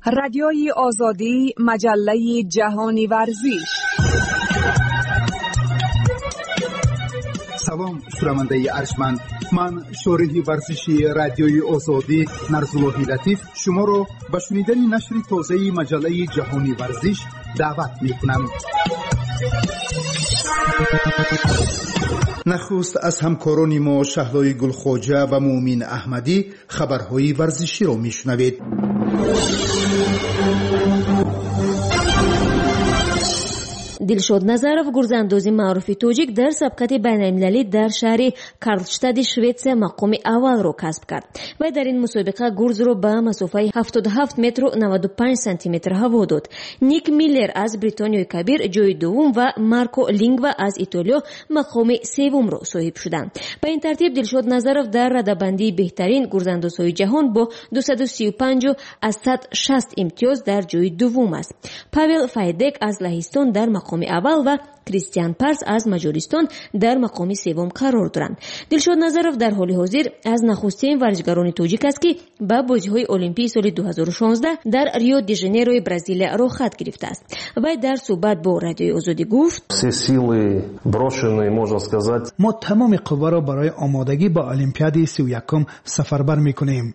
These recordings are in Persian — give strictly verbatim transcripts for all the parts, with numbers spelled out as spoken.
رادیوی آزادی، مجله جهانی ورزش. سلام شنونده ارجمند، من شارح ورزشی رادیوی آزادی نرزالله لطیف شما را به شنیدن نشر تازه مجله جهانی ورزش دعوت می‌کنم. نخست از همکاران ما شهلای گلخواجه و مومین احمدی خبرهای ورزشی را میشنوید. دلشاد назаров гурзандози маъруфи тоҷик дар сабқати байналмилалӣ дар шаҳри карлштади шветсия мақоми аввалро касб кард. вай дар ин мусобиқа гурзро ба масофаи ҳафтоду ҳафт метру наваду панҷ сантиметр ҳаво дод. ник миллер аз бритониёи кабир ҷои дуввум ва марко лингва аз итолиё мақоми севумро соҳиб шуданд. ба ин тартиб дилшод назаров дар радабандии беҳтарин гурзандозҳои ҷаҳон бо дусаду сию панҷу аз сад шаст имтиёз дар ҷои дуввум аст. павел файдек аз лаҳистон дар мақоми аввал ва кристиан парс аз маҷористон дар мақоми севум қарор доранд. дилшод назаров дар ҳоли ҳозир аз нахустин варзишгарони тоҷик аст ки ба бозиҳои олимпии соли дуҳазору шонздаҳ дар рио де жанейрои бразилия рохат гирифтааст. вай дар суҳбат бо радиои озодӣ гуфт: мо тамоми қувваро барои омодагӣ ба олимпиадаи сию якум сафарбар мекунем.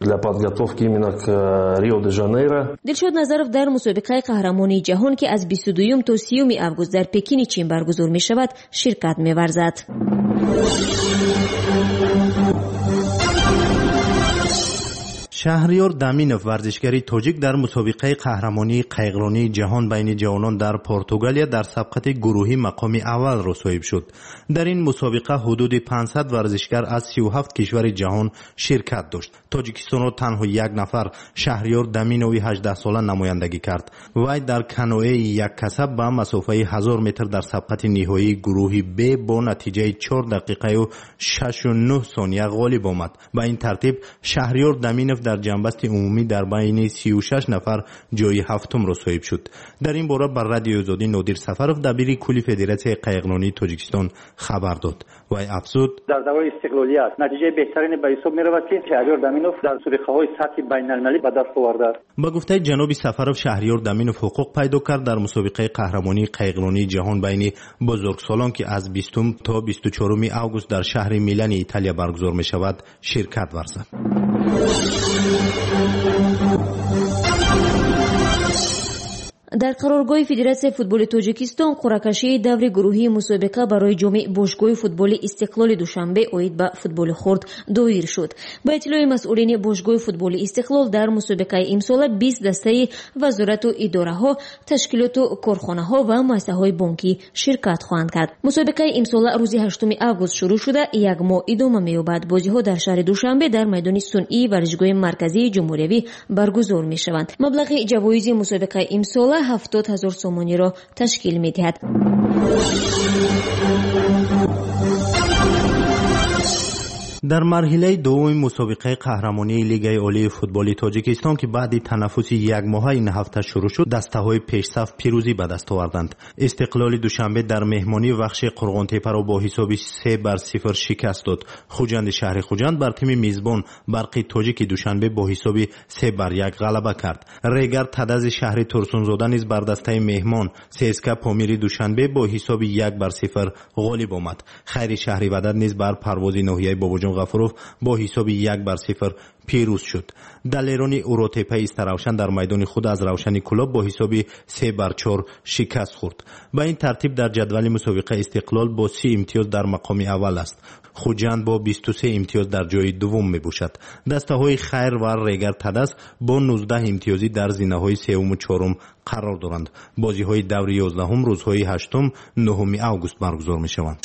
дилшод назаров дар мусобиқаи қаҳрамонии ҷаҳон ки аз бисту дуюм то сиюми август дар пекини чин баргузор мешавад ширкат меварзад. шаҳриёр даминов варзишгари тоҷик дар мусобиқаи қаҳрамонии қайғронии ҷаҳон байни ҷавонон дар португалия дар сабқати гурӯҳӣ мақоми аввалро соҳиб шуд. дар ин мусобиқа ҳудуди панҷсад варзишгар аз сию ҳафт кишвари ҷаҳон ширкат дошт. тоҷикистонро танҳо як нафар шаҳриёр даминови ҳаждаҳсола намояндагӣ кард. вай дар каноеи яккаса ба масофаи ҳазор метр дар сабқати ниҳоии гурӯҳи б бо натиҷаи чор дақиқаю шашу нӯҳ сония ғолиб омад. ба ин тартиб шаҳриёр даминов дар ҷанбасти умумӣ дар байни сию шаш нафар ҷои ҳафтумро соҳиб шуд. дар ин бора бар радиои озодӣ нодир сафаров дабири кулли федератсияи қайғронии тоҷикистон хабар дод. вай афзуд: дар давраи истиқлолият натиҷаи беҳтарине ба ҳисоб меравад ки шаҳриёр даминов дар мусобиқаҳои сатҳи байналмилалӣ ба даст овардааст. ба гуфтаи ҷаноби сафаров шаҳриёр даминов ҳуқуқ пайдо кард дар мусобиқаи қаҳрамонии қайғронии ҷаҳон байни бузургсолон ки аз бистум то бисту чоруми август дар шаҳри милани италия баргузор мешавад ширкат варзад. дар қароргоҳи федератсияи футболи тоҷикистон қуръакашии даври гурӯҳии мусобиқа барои ҷоми бошгоҳи футболи истиқлоли душанбе оид ба футболи хурд доир шуд. ба иттилои масъулини бошгоҳи футболи истиқлол дар мусобиқаи имсола бист дастаи вазорату идораҳо, ташкилоту корхонаҳо ва муассисаҳои бонкӣ ширкат хоҳанд кард. мусобиқаи имсола рӯзи ҳаштуми август шурӯъ шуда як моҳ идома меёбад. бозиҳо дар шаҳри душанбе дар майдони сунъии варзишгоҳи марказии ҷумҳуриявӣ баргузор мешаванд. маблағи ҷавоизи мусобиқаи имсола ҳафтод ҳазор сомониро ташкил медиҳад. дар марҳилаи дуввуми мусобиқаи қаҳрамонии лигаи олии футболи тоҷикистон ки баъди танаффуси якмоҳа ин ҳафта шурӯъ шуд, дастаҳои пешсаф пирӯзӣ ба даст оварданд. истиқлоли душанбе дар меҳмонӣ вахши қурғонтепаро бо ҳисоби се бар сифр шикаст дод. хуҷанди шаҳри хуҷанд бар тими мизбон барқи тоҷики душанбе бо ҳисоби се бар як ғалаба кард. регар тадази шаҳри турсунзода низ бар дастаи меҳмон сеска помири душанбе бо ҳисоби як бар сифр ғолиб омад. хайри шаҳри вадар низ бар парвози ноҳияи бобоҷон ғафуров бо ҳисоби як бар сифр пирӯз шуд. далерони уротепаи истаравшан дар майдони худ аз равшани кулоб бо ҳисоби се бар чор шикаст хӯрд. ба ин тартиб дар ҷадвали мусобиқа истиқлол бо си имтиёз дар мақоми аввал аст. хуҷанд бо бисту се имтиёз дар ҷои дуввум мебошад. дастаҳои хайр ва регар тадас бо нуздаҳ имтиёзӣ дар зинаҳои севуму чорум қарор доранд. бозиҳои даври ёздаҳум рӯзҳои ҳаштум нӯҳуми август баргузор мешаванд.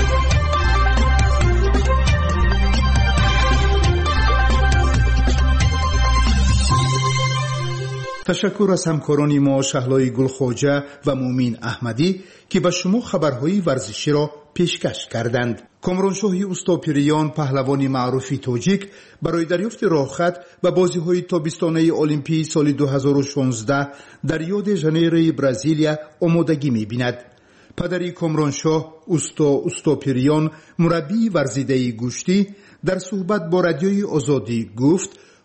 تشکر از همکاران ما شهلای گلخواجه و مومین احمدی که به شما خبرهای ورزشی را پیشکش کردند. کامرانشاه استاپیریان پهلوان معروف تاجیک برای دریافت راهخط و بازی‌های تابستانه المپیک سال دو هزار و شانزده در ریو د ژانیروی برزیلیا آمادگی می‌بیند. پدری کامرانشاه استا استاپیریان مربی ورزیده گوشتی در صحبت با رادیوی آزادی گفت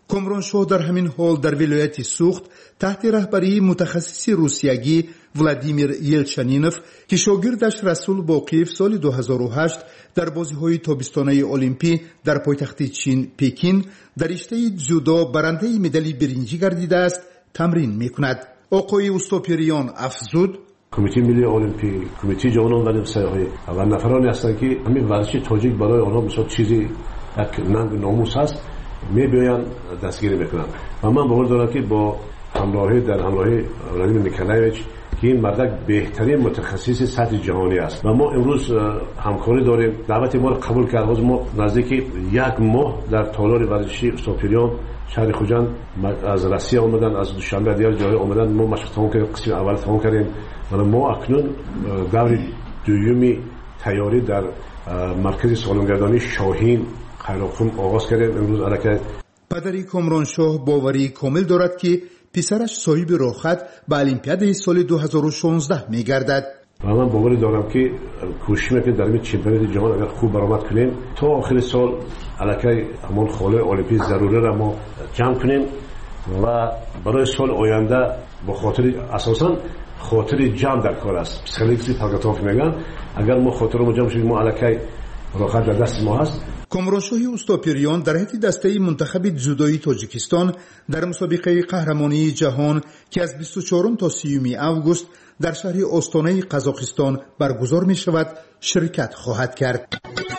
کامرانشاه در همین حال در ولایت سوخت تحت رهبری متخصص روسیایی ولادیمیر یلچنینوف که شاگردش رسول باقیف سال دو هزار و هشت در بازی‌های تابستانه المپی در پایتخت چین پکین در رشته جودو برنده مدال برنجی گردیده است تمرین می‌کند. آقای استوپیریان افزود: کمیته ملی المپی، کمیته جهان ورزش‌های و نفرانی هستند که همین ورزش تاجیک برای آنها بسیار چیزی یک ننگ ناموس است، می‌بینن دستگیری می‌کنند و من باور دارم که با همراهی در همراهی ولادیمیر نیکولایویچ که این مردک بهترین متخصص سطح جهانی است و ما امروز همکاری داریم. دعوت ما را قبول کرد. ما نزدیک یک ماه در تالار ورزشی استوپیریان شهر خوجند از روسیه آمدن، از دوشنبه دیگر جای آمدن. ما مشق تمام کردیم، قسم اول تمام کردیم و ما اکنون دور دومی تیاری در مرکز سالنگردانی شاهین خیرخون آغاز کردیم. امروز علاقه پدری کامرانشاه باوری کامل دارد که پسرش صاحب راحت به المپیاد سال دو هزار و شانزده می‌گردد. و من باور دارم که کوشش می‌کنیم در این چمپیونات جهان اگر خوب برآمد کنیم تا آخر سال علاقه همون خاله المپی ضروری را ما جمع کنیم و برای سال آینده با خاطر اساساً خاطر جمع در کار است. پسیکولوژی تاگاتوف میگن اگر ما خاطر ما جمع شیم ما علاقه راحت در دست ما هست. کامرانشاه استوپیریان در حیط دسته منتخب جودوی تاجیکستان در مسابقه قهرمانی جهان که از بیست و چهارم تا سی اوگوست در شهر آستانه قزاقستان برگزار می شود شرکت خواهد کرد.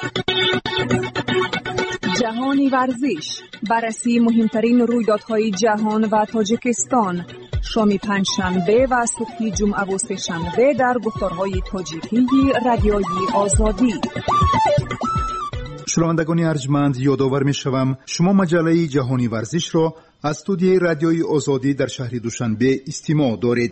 جهانی ورزش، بررسی مهمترین رویدادهای جهان و تاجیکستان، شام پنجشنبه و صبح جمعه و سه‌شنبه در گفتارهای تاجیکی رادیوی آزادی. شنوندگان ارجمند، یادآور می‌شوم شما مجله جهانی ورزش را از استودیوی رادیوی آزادی در شهر دوشنبه استماع دارید.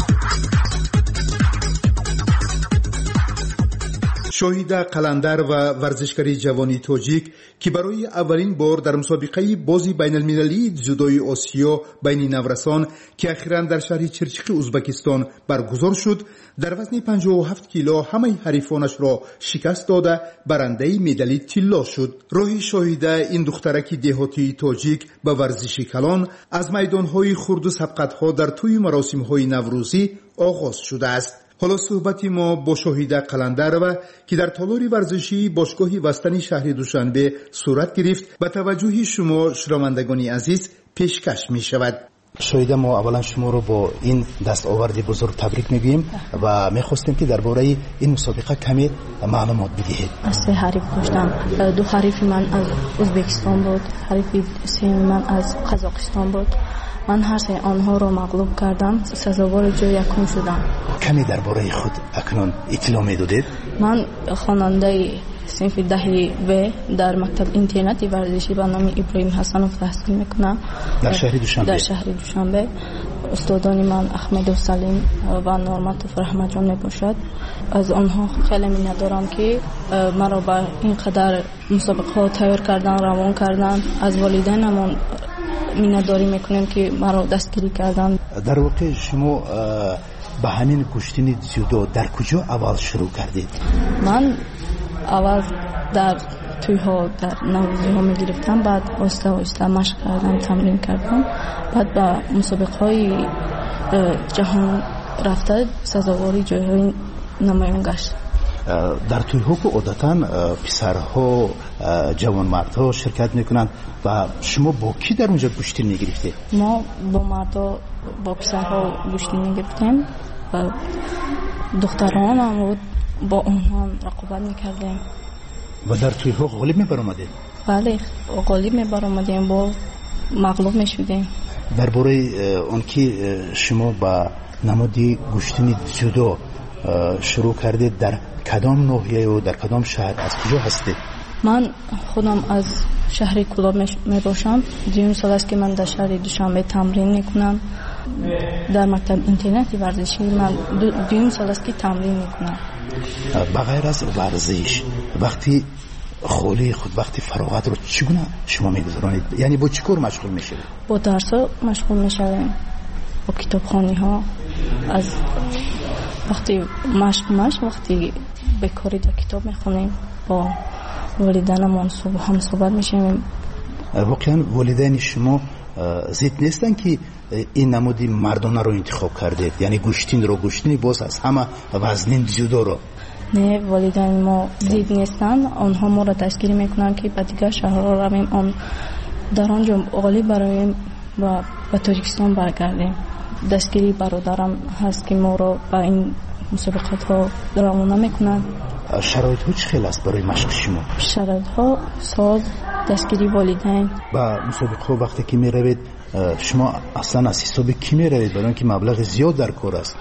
شاهد قلندر و ورزشکاری جوانی تاجیک که برای اولین بار در مسابقه بازی بین المللی جودوی آسیا بین نورسان که اخیراً در شهر چرچیق ازبکستان برگزار شد در وزن پنجاه و هفت کیلو همه حریفانش را شکست داده برنده مدال طلا شد. راه شاهد این دخترک دهاتی تاجیک به ورزش کلان از میدانهای خرد و سبقت‌ها در طی مراسم‌های نوروزی آغاز شده است. حالا صحبتی ما با شاهد قلندر و که در تالار ورزشی باشگاه وستنی شهر دوشنبه صورت گرفت به توجه شما شنوندگان عزیز پیشکش می شود. شاهد ما اولا شما رو با این دستاورد بزرگ تبریک میگیم و میخواستیم که درباره این مسابقه کمی معلومات بدهید. از سه حریف داشتم. دو حریف من از ازبکستان بود، حریف سوم من از قزاقستان بود. من هر سه آنها را مغلوب کردم، سزاوار جای یکم شدم. کمی درباره خود اکنون اطلاع میدادید؟ من خواننده صنف دهی و در مکتب اینترنتی ورزشی به نام ابراهیم حسنوف تحصیل میکنم در شهر دوشنبه. در شهر دوشنبه استادان من احمد و سلیم و نورمت و رحمت جان میباشد. از آنها خیلی مینت دارم که مرا به این قدر مسابقه ها تیار کردن، روان کردن. از والدینم مینت‌داری میکنیم که مرا دستگیری کردن. در واقع شما به همین کشتین جودو در کجا اول شروع کردید؟ من اول در توی‌ها در نوروزی‌ها میگرفتم، بعد آسته آسته مشق کردم، تمرین کردم، بعد به مسابقه‌های جهان رفته سزاواری جای‌های نمایان گشت. در توی‌ها که عادتاً پسرها جوانمردها شرکت میکنند و شما با کی در اونجا گشتین میگرفتید؟ ما با مردا با پسرها گشتین میگرفتیم و دختران هم با اونها رقابت میکردیم. و در توی‌ها غالب میبرآمدید؟ بله غالب میبرآمدیم، با مغلوب میشدیم. درباره اون که شما با نمادی گشتین جودو شروع کردید در کدام ناحیه و در کدام شهر از کجا هستید؟ من خودم از شهر کلاب می باشم. دویم سال است که من در شهر دوشنبه تمرین میکنم. در مکتب اینترنتی ورزشی من دویم سال است که تمرین میکنم. بغیر از ورزش وقتی خالی خود وقتی فراغت رو چگونه شما میگذرانید؟ یعنی با چی کار مشغول میشید؟ با درس مشغول میشویم، با کتابخوانی ها. از وقتی مشق مشق وقتی بکاری در کتاب میخونیم، با والدینمون هم صحبت میشیم، واقعا والدین شما ضد نیستن که این نمودی مردانه رو انتخاب کردید، یعنی گوشتین رو گوشتینی باز از همه وزنین جودو رو؟ نه، والدین ما ضد نیستن، آنها ما را دستگیری میکنن که به دیگر شهرها رویم، آن در آنجا عالی برایم و به تاجیکستان برگردیم. دستگیری برادرم هست که ما را به این مسابقات ها روانه میکنن. شرایط ها چه خیلی است برای مشق شما؟ شرایط ها ساز، دستگیری والدین. با مسابقه ها وقتی که می روید شما اصلا از حساب کی می روید؟ برای اینکه مبلغ زیاد در کار است.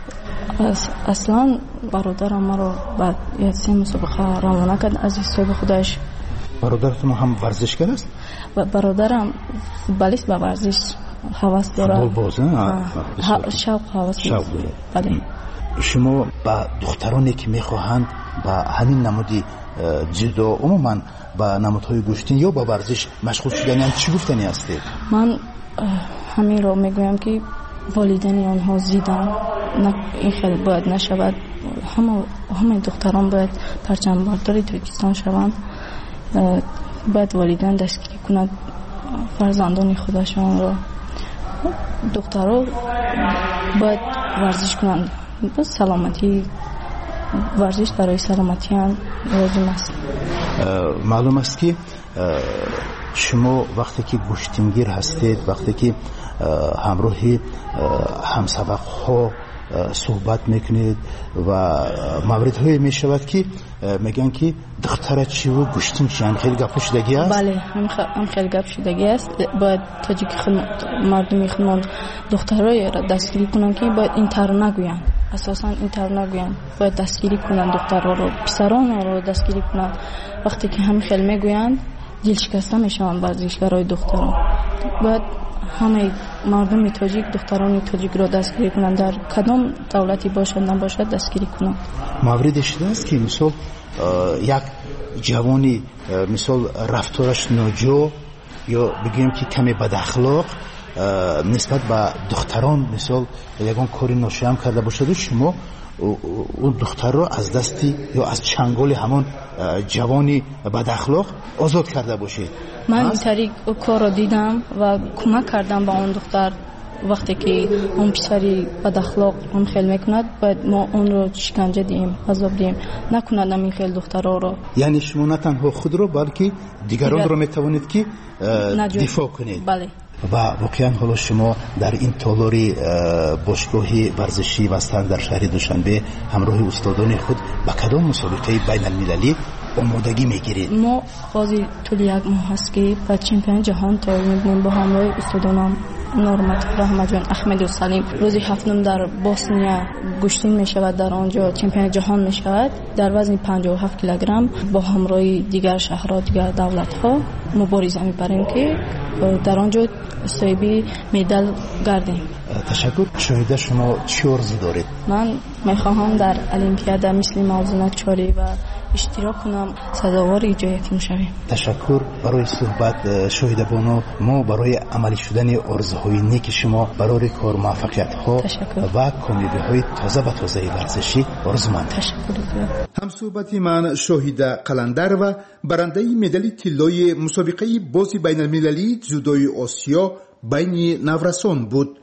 اصلا برادرم ما را بعد یک سه مسابقه روانه کرد از حساب خودش. برادرتون هم ورزشگر است؟ برادرم فوتبالیست به ورزش هوس داره. فوتبال باز نه؟ شوق هوس شوق داره. بله. شما با دخترانی که میخواهند با همین نمودی جودو عموما با نمودهای گوشتین یا با ورزش مشغول شدن هم چی گفتنی هستید؟ من همین رو میگویم که والدین آنها زیدن، این خیلی باید نشود. همه همه دختران باید پرچم برداری ترکستان شوند. باید والدین دستگیری کنند فرزندان خودشان را. دخترها باید ورزش کنند. بس سلامتی، ورزش برای سلامتی هم لازم است. معلوم است که شما وقتی که گوشتینگیر هستید، وقتی که همراه همسبق ها صحبت میکنید و مورد های میشود که میگن که دختره چی و گوشتین چی، خیلی گپ شدگی است؟ بله، هم خیلی گپ شدگی است. باید تاجیک مردمی خودمان دخترای را دستگیری کنن که باید این تر نگوین، اساسا این تر نگوین، باید دستگیری کنن دخترها رو، پسران رو دستگیری کنن. وقتی که هم خیلی میگوین دل شکسته میشن ورزشکارای دختران. باید همه مردم تاجیک دختران تاجیک را دستگیری کنن، در کدام دولتی باشد نباشد دستگیری کنن. موردی شده است که مثلا یک جوانی مثلا رفتارش ناجور یا بگیم که کمی بد اخلاق نسبت به دختران مثلا یگان کاری ناشیام کرده باشد، شما اون دختر رو از دستی یا از چنگال همون جوانی بد اخلاق آزاد کرده باشید. من این طریق کار رو دیدم و کمک کردم با اون دختر. وقتی که اون پسری بد اخلاق هم خیلی میکند باید ما اون رو شکنجه دیم، عذاب دیم، نکند این خیلی دخترها رو. یعنی شما نه تنها خود رو بلکه دیگران دیگر... رو میتوانید که دفاع کنید. بله. و واقعا حالا شما در این تالاری باشگاه ورزشی وستن در شهر دوشنبه همراه استادان خود با کدام مسابقه بین المللی آمادگی میگیرید؟ ما خواهی طول یک ماه هست که با چمپیون جهان تایم میگیم با همراه استادانم نورمت رحمت جان احمد و سلیم. روزی هفتم در بوسنیا گوشتین می شود، در آنجا چمپیون جهان می شود در وزن پنجاه و هفت کیلوگرم. با همراه دیگر شهرها دیگر دولت ها مبارزه میبریم که در آنجا صاحبی مدال گردیم. تشکر. شاهده شما چی آرزو دارید؟ من میخواهم در المپیاد مثل موضوع نکچاری و اشتراک کنم، سزاوار جایتون شویم. تشکر برای صحبت شاهده بانو. ما برای عملی شدن آرزوهای نیک شما برای کار موفقیت ها و کامیابی های تازه و تازه ورزشی آرزومند. تشکر. هم صحبتی من شاهده قلندر و برنده مدال طلای مسابقه بازی بین المللی جودوی آسیا بین نورسان بود.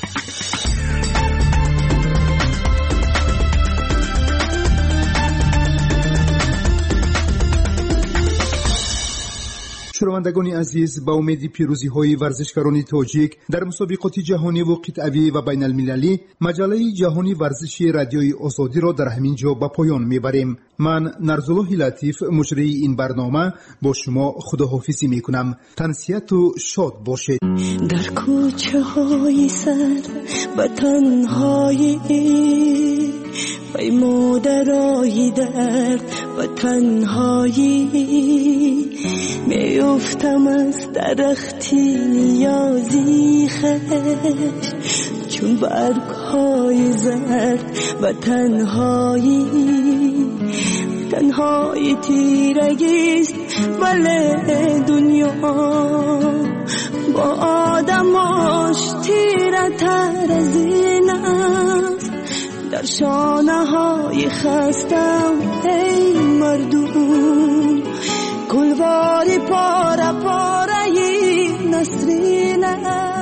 شنوندگان عزیز، با امید پیروزی های ورزشکاران تاجیک در مسابقات جهانی و قطعی و بین المللی، مجله جهانی ورزشی رادیوی آزادی را در همین جا به پایان میبریم. من نرزالله لطیف مجری این برنامه با شما خداحافظی میکنم. تنسیت و شاد باشید. در کوچه های سر و تنهایی پیمودرای درد و تنهایی میافتم از درختی نیازی خش، چون برگ های زرد و تنهایی تنهایی تیرگیست ولی دنیا با آدماش تیره تر از این است. در شانه های خستم ای مردم گلواری پاره پاره نسرینه